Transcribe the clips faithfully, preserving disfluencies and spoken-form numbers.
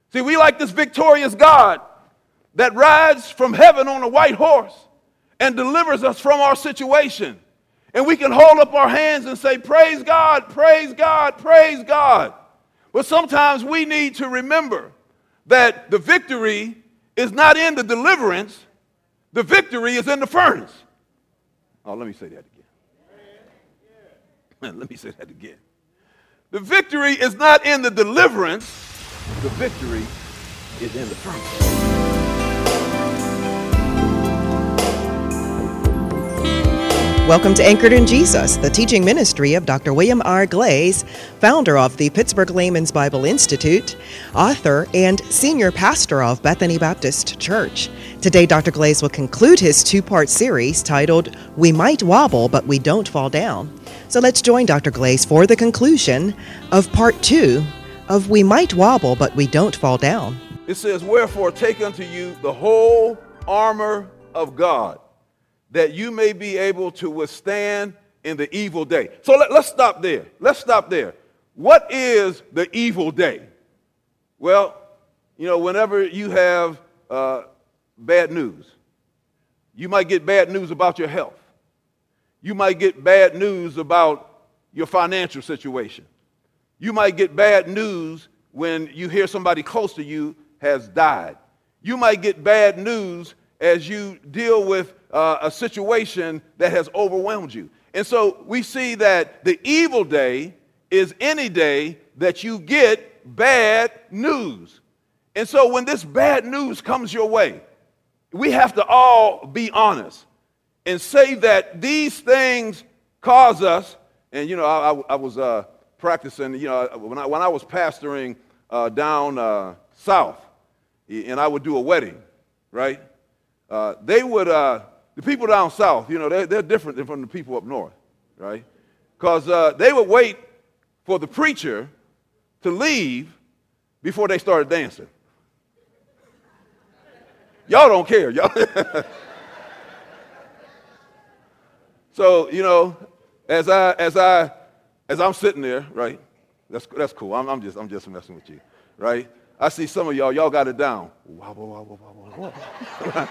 See, we like this victorious God that rides from heaven on a white horse and delivers us from our situation. And we can hold up our hands and say, praise God, praise God, praise God. But sometimes we need to remember that the victory is not in the deliverance. The victory is in the furnace. Oh, let me say that again. Let me say that again. The victory is not in the deliverance. The victory is in the furnace. Welcome to Anchored in Jesus, the teaching ministry of Doctor William R. Glaze, founder of the Pittsburgh Layman's Bible Institute, author, and senior pastor of Bethany Baptist Church. Today, Doctor Glaze will conclude his two-part series titled, We Might Wobble, But We Don't Fall Down. So let's join Doctor Glaze for the conclusion of part two of We Might Wobble, But We Don't Fall Down. It says, wherefore take unto you the whole armor of God, that you may be able to withstand in the evil day. So let, let's stop there. Let's stop there. What is the evil day? Well, you know, whenever you have uh, bad news, you might get bad news about your health. You might get bad news about your financial situation. You might get bad news when you hear somebody close to you has died. You might get bad news as you deal with uh, a situation that has overwhelmed you. And so we see that the evil day is any day that you get bad news. And so when this bad news comes your way, we have to all be honest and say that these things cause us. And, you know, I, I, I was uh, practicing, you know, when I, when I was pastoring uh, down uh, south, and I would do a wedding, right? Uh, they would, uh, the people down south, you know, they're, they're different than from the people up north, right? Because uh, they would wait for the preacher to leave before they started dancing. Y'all don't care, y'all. So, you know, as I, as I, as I'm sitting there, right? That's that's cool. I'm, I'm just, I'm just messing with you, right? I see some of y'all, y'all got it down. Wobble, wobble, wobble, wobble.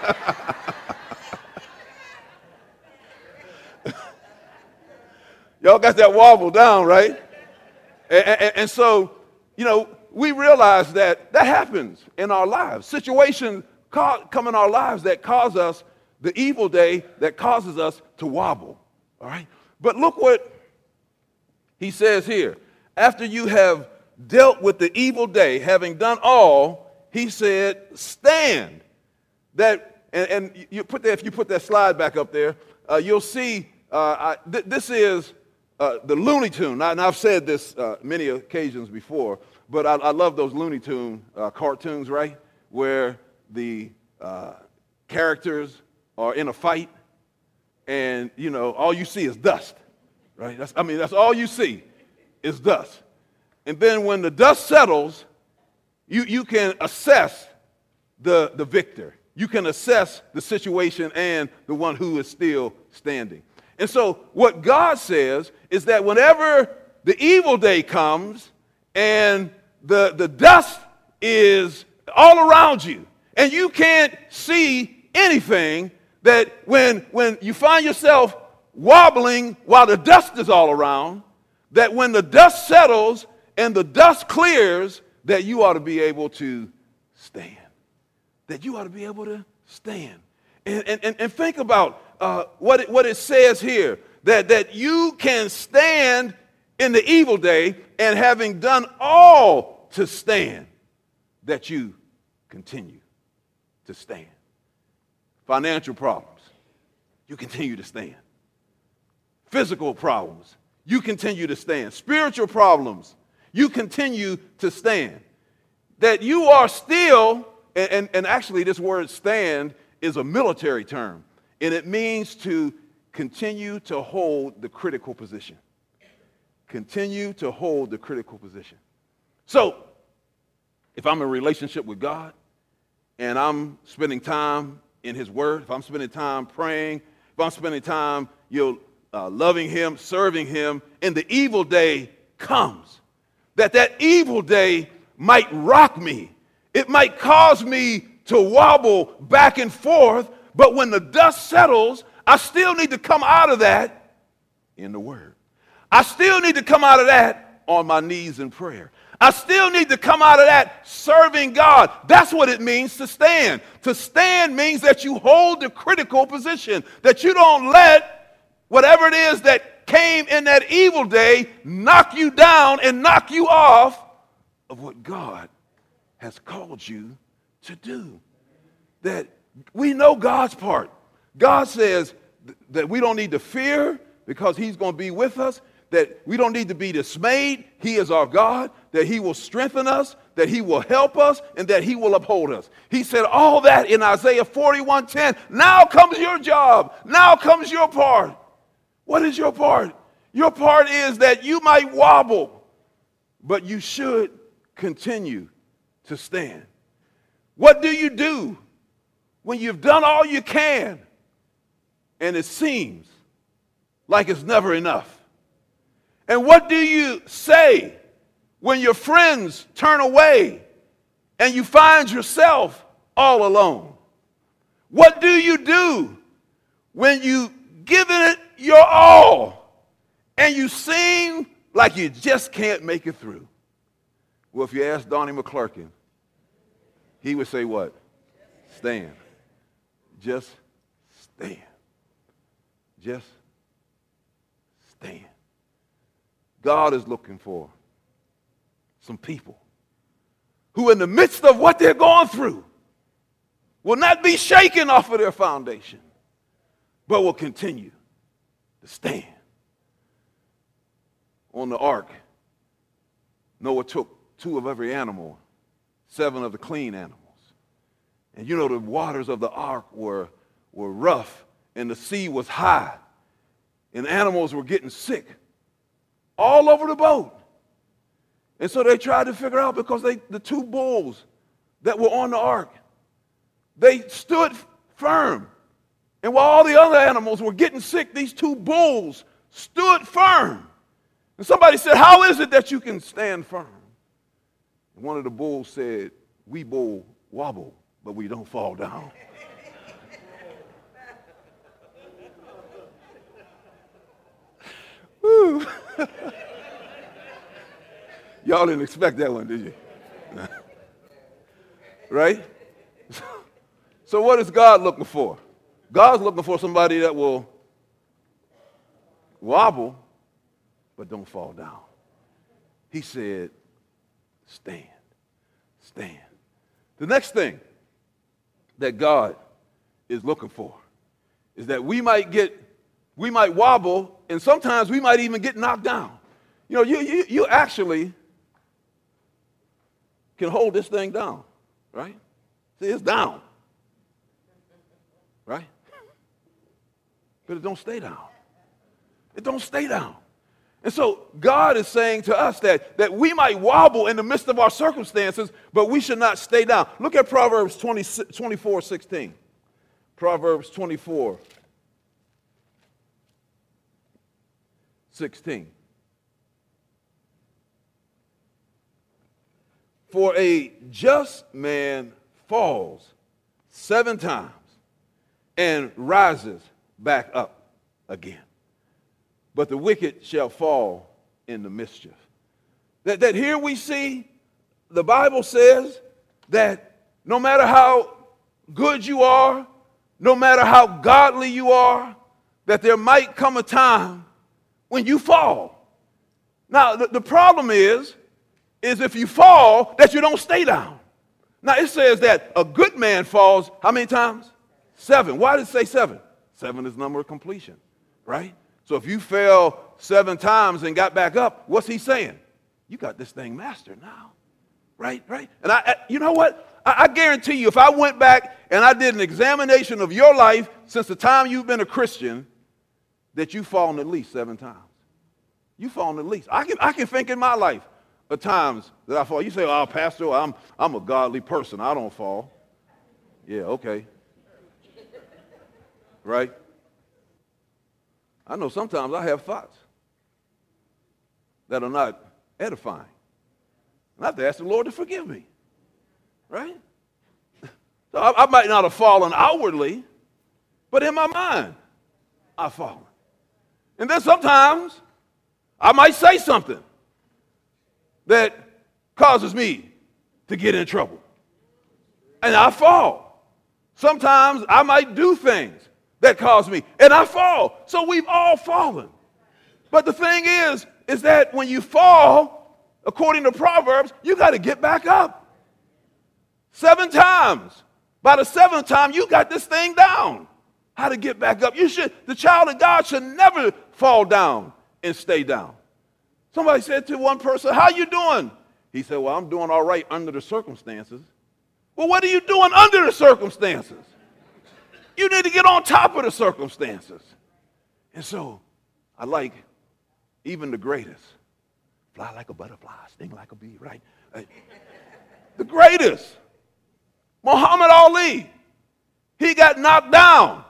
Y'all got that wobble down, right? And, and, and so, you know, we realize that that happens in our lives. Situations ca- come in our lives that cause us, the evil day that causes us to wobble, all right? But look what he says here. After you have dealt with the evil day, having done all, he said, stand. That, and, and you put that, if you put that slide back up there, uh, you'll see uh, I, th- this is uh, the Looney Tune. Now, and I've said this uh, many occasions before, but I, I love those Looney Tune uh, cartoons, right? Where the uh, characters are in a fight, and, you know, all you see is dust, right? That's, I mean, that's all you see is dust. And then when the dust settles, you, you can assess the, the victor. You can assess the situation and the one who is still standing. And so what God says is that whenever the evil day comes and the, the dust is all around you and you can't see anything, that when, when you find yourself wobbling while the dust is all around, that when the dust settles and the dust clears, that you ought to be able to stand. That you ought to be able to stand. And, and, and think about uh, what, it, what it says here, that, that you can stand in the evil day, and having done all to stand, that you continue to stand. Financial problems, you continue to stand. Physical problems, you continue to stand. Spiritual problems, you continue to stand. That you are still, and, and, and actually this word stand is a military term, and it means to continue to hold the critical position. Continue to hold the critical position. So, if I'm in a relationship with God, and I'm spending time in His Word, if I'm spending time praying, if I'm spending time, you know, uh, loving Him, serving Him, and the evil day comes, that that evil day might rock me It might cause me to wobble back and forth, but when the dust settles, I still need to come out of that in the Word. I still need to come out of that on my knees in prayer. I still need to come out of that serving God. That's what it means to stand. To stand means that you hold the critical position, that you don't let whatever it is that came in that evil day knock you down and knock you off of what God has called you to do. That we know God's part. God says th- that we don't need to fear because he's going to be with us, that we don't need to be dismayed. He is our God, that he will strengthen us, that he will help us, and that he will uphold us. He said all that in Isaiah forty-one ten. Now comes your job. Now comes your part. What is your part? Your part is that you might wobble, but you should continue to stand. What do you do when you've done all you can and it seems like it's never enough? And what do you say when your friends turn away and you find yourself all alone? What do you do when you given it your all and you seem like you just can't make it through? Well, if you ask Donnie McClurkin, he would say what? Stand. Just stand. Just stand. God is looking for some people who in the midst of what they're going through will not be shaken off of their foundation, but will continue to stand. On the ark, Noah took two of every animal, seven of the clean animals. And you know the waters of the ark were, were rough and the sea was high and animals were getting sick all over the boat. And so they tried to figure out, because they, the two bulls that were on the ark, they stood firm. And while all the other animals were getting sick, these two bulls stood firm. And somebody said, how is it that you can stand firm? And one of the bulls said, we bull wobble, but we don't fall down. Woo. Y'all didn't expect that one, did you? Right? So what is God looking for? God's looking for somebody that will wobble, but don't fall down. He said, stand, stand. The next thing that God is looking for is that we might get, we might wobble, and sometimes we might even get knocked down. You know, you, you, you actually can hold this thing down, right? See, it's down, right? But it don't stay down. It don't stay down. And so God is saying to us that, that we might wobble in the midst of our circumstances, but we should not stay down. Look at Proverbs twenty, twenty-four sixteen. Proverbs twenty-four sixteen. For a just man falls seven times and rises back up again, but the wicked shall fall in the mischief. That, that here we see the Bible says that no matter how good you are, no matter how godly you are, that there might come a time when you fall. Now, the, the problem is, is if you fall, that you don't stay down. Now, it says that a good man falls how many times? Seven. Why did it say seven? Seven is the number of completion, right? So if you fell seven times and got back up, what's he saying? You got this thing mastered now, right? Right? And I, I you know what? I, I guarantee you, if I went back and I did an examination of your life since the time you've been a Christian, that you've fallen at least seven times. You've fallen at least. I can, I can think in my life of times that I fall. You say, oh, Pastor, I'm, I'm a godly person. I don't fall. Yeah, okay. Right? I know sometimes I have thoughts that are not edifying. And I have to ask the Lord to forgive me. right? So I, I might not have fallen outwardly, but in my mind, I've fallen. And then sometimes I might say something that causes me to get in trouble. And I fall. Sometimes I might do things that cause me, and I fall. So we've all fallen. But the thing is, is that when you fall, according to Proverbs, you got to get back up. Seven times. By the seventh time, you got this thing down. How to get back up. You should, the child of God should never fall down and stay down. Somebody said to one person, how you doing? He said, well, I'm doing all right under the circumstances. Well, what are you doing under the circumstances? You need to get on top of the circumstances. And so I like even the greatest. Fly like a butterfly, sting like a bee, right? The greatest. Muhammad Ali. He got knocked down.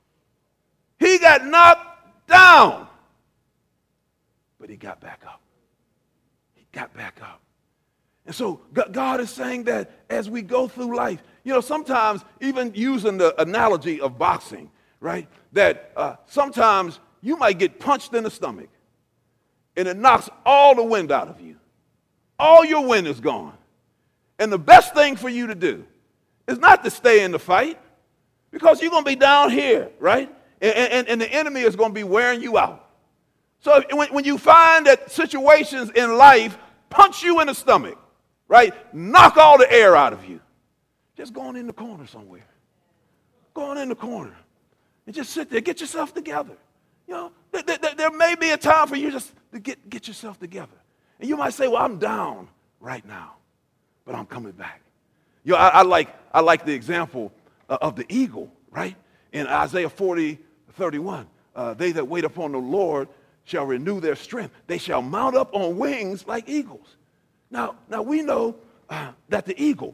He got knocked down. But he got back up. He got back up. And so God is saying that as we go through life, you know, sometimes even using the analogy of boxing, right, that uh, sometimes you might get punched in the stomach and it knocks all the wind out of you. All your wind is gone. And the best thing for you to do is not to stay in the fight, because you're going to be down here, right? And, and, and the enemy is going to be wearing you out. So when, when you find that situations in life punch you in the stomach, right, knock all the air out of you, just go on in the corner somewhere. Go on in the corner and just sit there. Get yourself together. You know, there, there, there may be a time for you just to get, get yourself together. And you might say, well, I'm down right now, but I'm coming back. You know, I, I, like, I like the example uh, of the eagle, right? In Isaiah forty, thirty-one, uh, they that wait upon the Lord shall renew their strength. They shall mount up on wings like eagles. Now, now we know uh, that the eagle,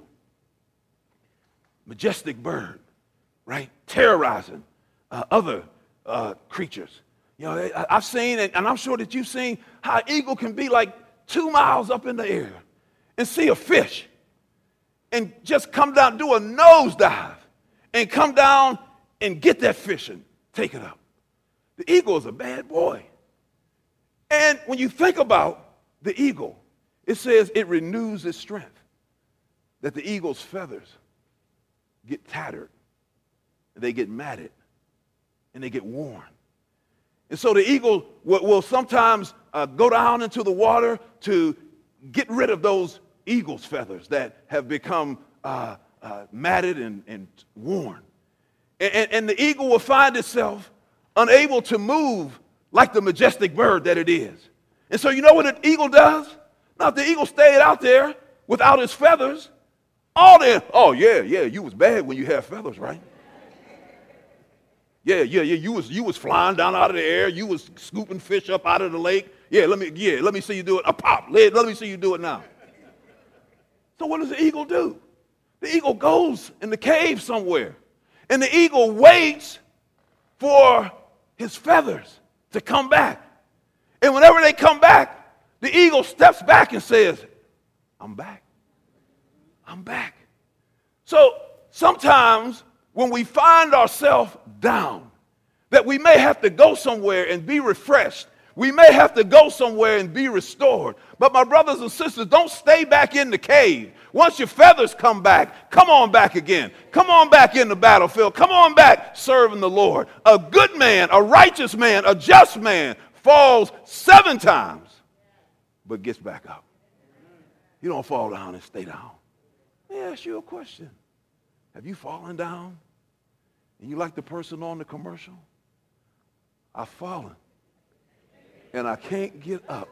majestic bird, right, terrorizing uh, other uh, creatures. You know, I, I've seen, and, and I'm sure that you've seen how an eagle can be like two miles up in the air and see a fish and just come down, do a nosedive, and come down and get that fish and take it up. The eagle is a bad boy. And when you think about the eagle, it says it renews its strength, that the eagle's feathers get tattered, and they get matted, and they get worn. And so the eagle will, will sometimes uh, go down into the water to get rid of those eagle's feathers that have become uh, uh, matted and, and worn. And, and, and the eagle will find itself unable to move like the majestic bird that it is. And so you know what an eagle does? Now, if the eagle stayed out there without his feathers, all the, oh, yeah, yeah, you was bad when you had feathers, right? Yeah, yeah, yeah, you was, you was flying down out of the air. You was scooping fish up out of the lake. Yeah, let me, yeah, let me see you do it. A pop, let, let me see you do it now. So what does the eagle do? The eagle goes in the cave somewhere, and the eagle waits for his feathers to come back. And whenever they come back, the eagle steps back and says, I'm back. I'm back. So sometimes when we find ourselves down, that we may have to go somewhere and be refreshed. We may have to go somewhere and be restored. But my brothers and sisters, don't stay back in the cave. Once your feathers come back, come on back again. Come on back in the battlefield. Come on back serving the Lord. A good man, a righteous man, a just man falls seven times, but gets back up. You don't fall down and stay down. Let me ask you a question. Have you fallen down? And you like the person on the commercial? I've fallen, and I can't get up.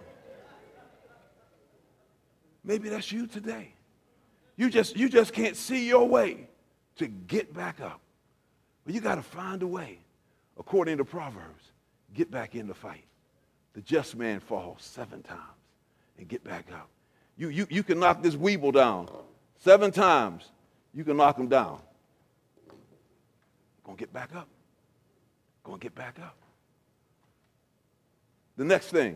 Maybe that's you today. You just, you just can't see your way to get back up. But you got to find a way, according to Proverbs, get back in the fight. The just man falls seven times and get back up. You, you, you can knock this weeble down seven times. You can knock him down. Gonna get back up. Gonna get back up. The next thing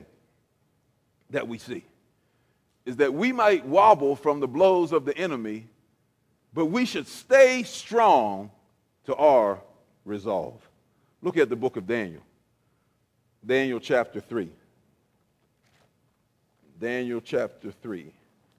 that we see is that we might wobble from the blows of the enemy, but we should stay strong to our resolve. Look at the book of Daniel. Daniel chapter three. Daniel chapter three.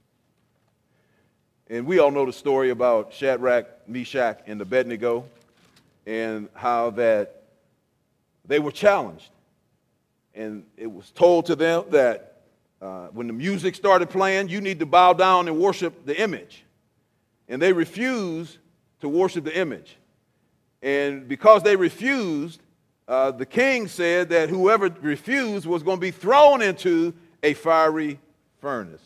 And we all know the story about Shadrach, Meshach, and Abednego, and how that they were challenged. And it was told to them that uh, when the music started playing, you need to bow down and worship the image. And they refused to worship the image. And because they refused, uh, the king said that whoever refused was going to be thrown into a fiery furnace.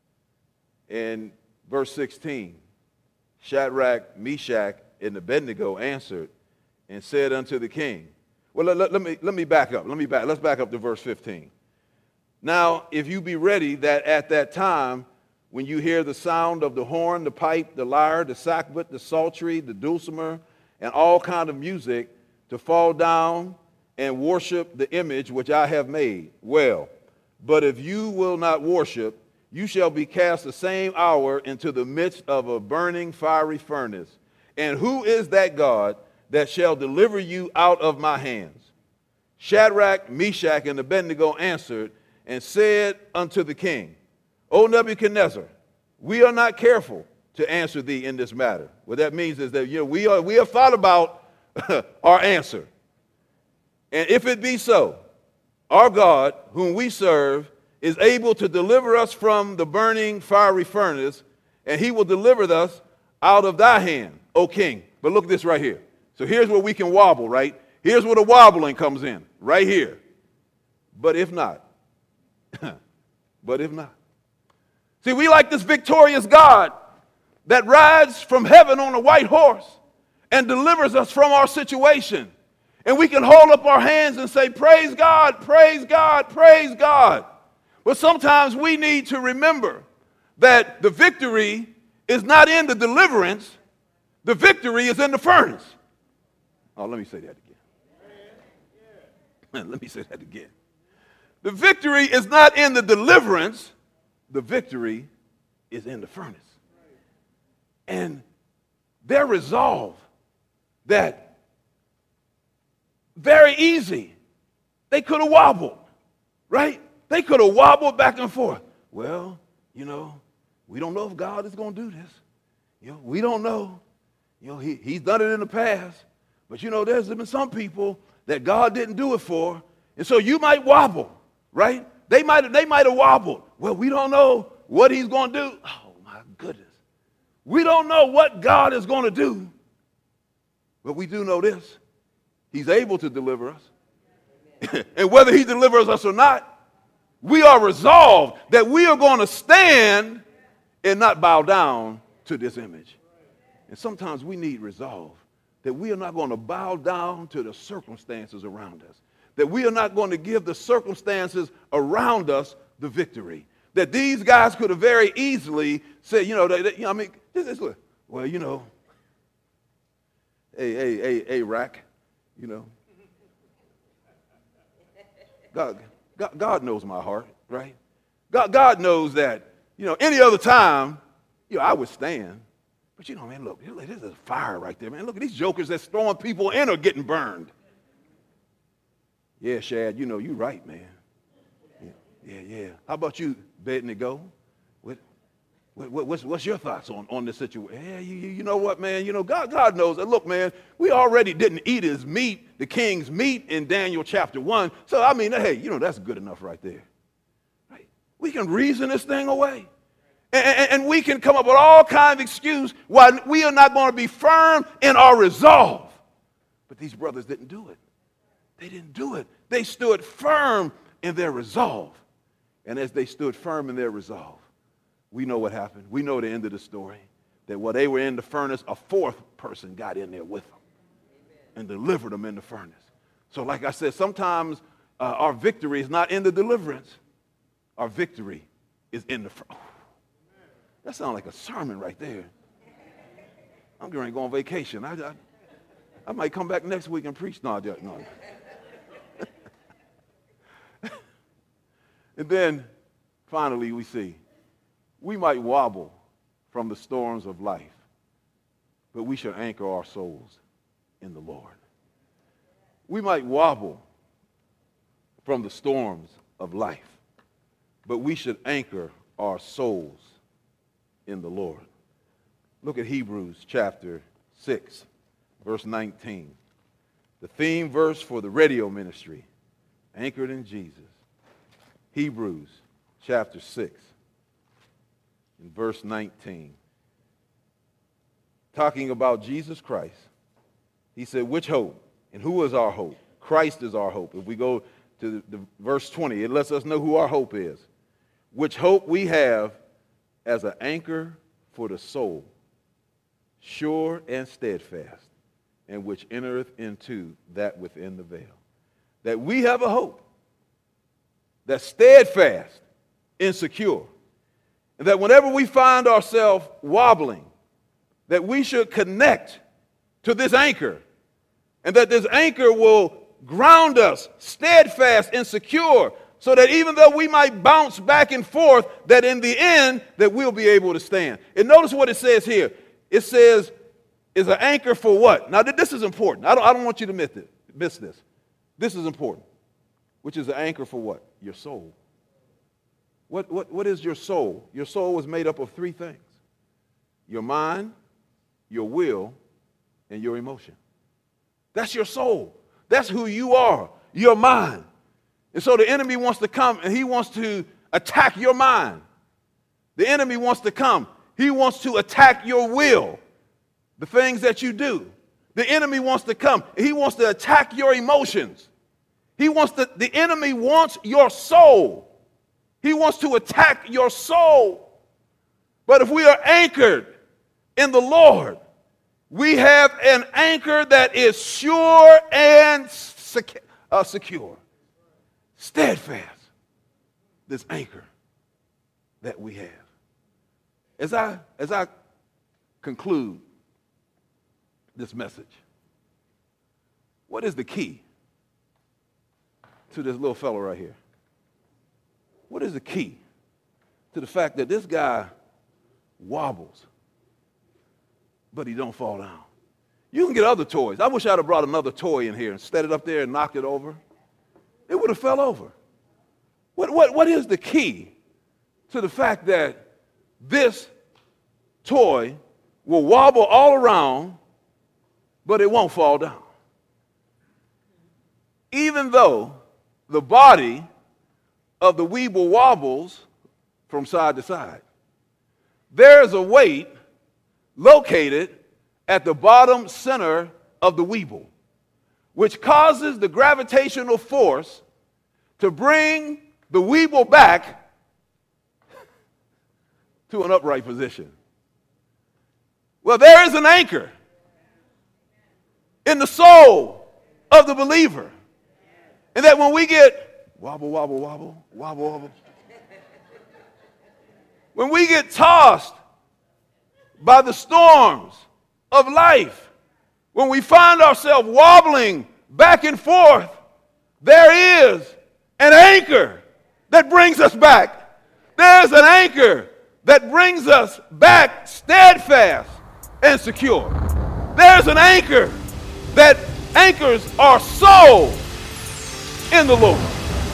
And verse sixteen, Shadrach, Meshach, and Abednego answered and said unto the king, well, let, let, let, me, let me back up. Let me back. Let's back up to verse fifteen. Now, if you be ready that at that time, when you hear the sound of the horn, the pipe, the lyre, the sackbut, the psaltery, the dulcimer, and all kind of music, to fall down and worship the image which I have made, well, but if you will not worship, you shall be cast the same hour into the midst of a burning fiery furnace. And who is that God that shall deliver you out of my hands? Shadrach, Meshach, and Abednego answered and said unto the king, O Nebuchadnezzar, we are not careful to answer thee in this matter. What that means is that, you know, we, are, we have thought about our answer. And if it be so, our God, whom we serve, is able to deliver us from the burning fiery furnace, and he will deliver us out of thy hand, O king. But look at this right here. So here's where we can wobble, right? Here's where the wobbling comes in, right here. But if not, but if not. See, we like this victorious God that rides from heaven on a white horse and delivers us from our situation. And we can hold up our hands and say, praise God, praise God, praise God. But sometimes we need to remember that the victory is not in the deliverance. The victory is in the furnace. Oh, let me say that again. Let me say that again. The victory is not in the deliverance. The victory is in the furnace. And their resolve that very easy, they could have wobbled, right? They could have wobbled back and forth. Well, you know, we don't know if God is going to do this. You know, we don't know. You know, he, he's done it in the past. But, you know, there's been some people that God didn't do it for. And so you might wobble, right? They might, they might have wobbled. Well, we don't know what he's going to do. Oh, my goodness. We don't know what God is going to do. But we do know this. He's able to deliver us. And whether he delivers us or not, we are resolved that we are going to stand and not bow down to this image. And sometimes we need resolve that we are not going to bow down to the circumstances around us, that we are not going to give the circumstances around us the victory, that these guys could have very easily said, you know, they, they, you know I mean, this is, well, you know, hey, hey, hey, hey, Rack, you know, God, God, God knows my heart, right? God, God knows that, you know, any other time, you know, I would stand. But, you know, man, look, there's a fire right there, man. Look at these jokers that's throwing people in or getting burned. Yeah, Shad, you know, you're right, man. Yeah, yeah, yeah. How about you, Abednego? What, what, what's, what's your thoughts on, on this situation? Yeah, you, you know what, man? You know, God, God knows that. Look, man, we already didn't eat his meat, the king's meat, in Daniel chapter one. So, I mean, hey, you know, that's good enough right there. Right? We can reason this thing away. And, and, and we can come up with all kinds of excuses why we are not going to be firm in our resolve. But these brothers didn't do it. They didn't do it. They stood firm in their resolve. And as they stood firm in their resolve, we know what happened. We know the end of the story, that while they were in the furnace, a fourth person got in there with them and delivered them in the furnace. So like I said, sometimes uh, our victory is not in the deliverance. Our victory is in the furnace. That sounds like a sermon right there. I'm going to go on vacation. I, I, I might come back next week and preach. No, no. And then, finally, we see, we might wobble from the storms of life, but we should anchor our souls in the Lord. We might wobble from the storms of life, but we should anchor our souls in the Lord. Look at Hebrews chapter six, verse nineteen. The theme verse for the radio ministry, anchored in Jesus. Hebrews chapter six, in verse nineteen. Talking about Jesus Christ, he said, which hope? And who is our hope? Christ is our hope. If we go to the, the verse twenty, it lets us know who our hope is. Which hope we have as an anchor for the soul, sure and steadfast, and which entereth into that within the veil. That we have a hope that's steadfast and secure. And that whenever we find ourselves wobbling, that we should connect to this anchor. And that this anchor will ground us steadfast and secure, so that even though we might bounce back and forth, that in the end, that we'll be able to stand. And notice what it says here. It says, is an anchor for what? Now, this is important. I don't, I don't want you to miss it, miss this. This is important. Which is an anchor for what? Your soul. What, what, what is your soul? Your soul is made up of three things. Your mind, your will, and your emotion. That's your soul. That's who you are, your mind. And so the enemy wants to come and he wants to attack your mind. The enemy wants to come. He wants to attack your will, the things that you do. The enemy wants to come. He wants to attack your emotions. He wants to, the enemy wants your soul. He wants to attack your soul. But if we are anchored in the Lord, we have an anchor that is sure and sec- uh, secure. Steadfast. This anchor that we have. As I, as I conclude this message, what is the key to this little fellow right here? What is the key to the fact that this guy wobbles, but he don't fall down? You can get other toys. I wish I'd have brought another toy in here and set it up there and knocked it over. It would have fell over. What, what, what is the key to the fact that this toy will wobble all around, but it won't fall down? Even though the body of the Weeble wobbles from side to side, there is a weight located at the bottom center of the Weeble, which causes the gravitational force to bring the Weeble back to an upright position. Well, there is an anchor in the soul of the believer. And that when we get wobble, wobble, wobble, wobble, wobble, when we get tossed by the storms of life, when we find ourselves wobbling back and forth, there is an anchor that brings us back. There's an anchor that brings us back steadfast and secure. There's an anchor that anchors our soul in the Lord.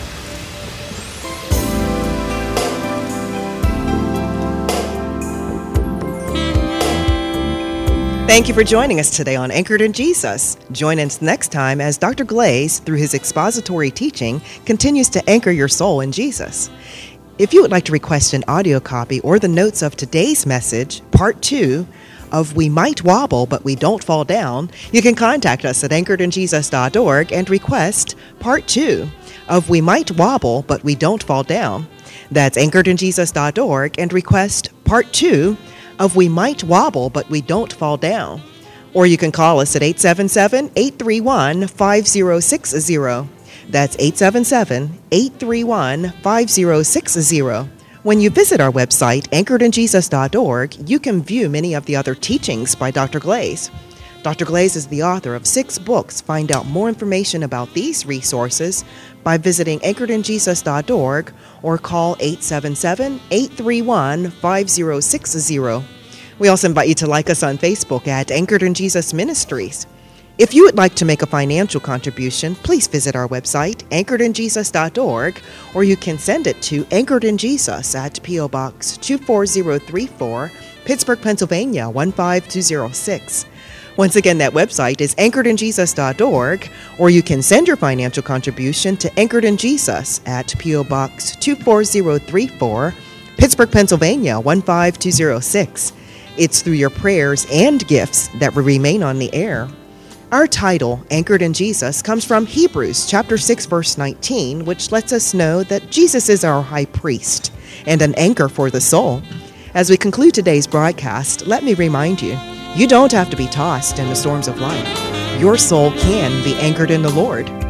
Thank you for joining us today on Anchored in Jesus. Join us next time as Doctor Glaze, through his expository teaching, continues to anchor your soul in Jesus. If you would like to request an audio copy or the notes of today's message, part two of We Might Wobble But We Don't Fall Down, you can contact us at anchored in jesus dot org and request part two of We Might Wobble But We Don't Fall Down. That's anchored in jesus dot org and request part two of We Might Wobble But We Don't Fall Down. Or you can call us at eight seven seven, eight three one, five zero six zero. That's eight seven seven, eight three one, five zero six zero. When you visit our website, anchored in jesus dot org, you can view many of the other teachings by Doctor Glaze. Doctor Glaze is the author of six books. Find out more information about these resources by visiting anchored in jesus dot org or call eight seven seven, eight three one, five zero six zero. We also invite you to like us on Facebook at Anchored in Jesus Ministries. If you would like to make a financial contribution, please visit our website, anchored in jesus dot org, or you can send it to Anchored in Jesus at P O. Box two four zero three four, Pittsburgh, Pennsylvania one five two zero six. Once again, that website is anchored in jesus dot org, or you can send your financial contribution to Anchored in Jesus at P O. Box two four zero three four, Pittsburgh, Pennsylvania one five two zero six. It's through your prayers and gifts that we remain on the air. Our title, Anchored in Jesus, comes from Hebrews chapter six, verse nineteen, which lets us know that Jesus is our high priest and an anchor for the soul. As we conclude today's broadcast, let me remind you, you don't have to be tossed in the storms of life. Your soul can be anchored in the Lord.